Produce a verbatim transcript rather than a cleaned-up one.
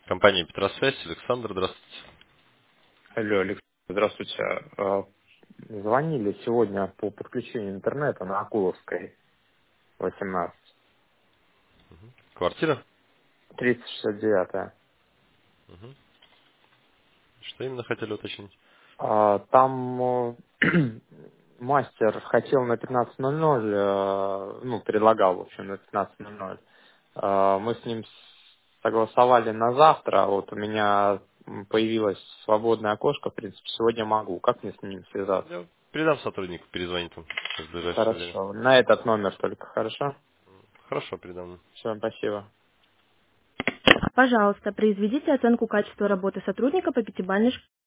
Компания Петросвязь, Александр, здравствуйте. Алло, Алексей, здравствуйте. А, Звонили сегодня по подключению интернета на Акуловской, восемнадцать, Квартира? триста шестьдесят девять. Мгм. Что именно хотели уточнить? А, Там э, мастер хотел на пятнадцать ноль ноль, э, ну, предлагал, в общем, на пятнадцать ноль ноль. А, Мы с ним согласовали на завтра. Вот у меня м, появилось свободное окошко, в принципе, сегодня могу. Как мне с ним связаться? Я передам сотруднику, перезвонит он в ближайшее время. Хорошо. На этот номер только, хорошо? Хорошо, передам. Все, спасибо. Пожалуйста, произведите оценку качества работы сотрудника по пятибалльной шкале.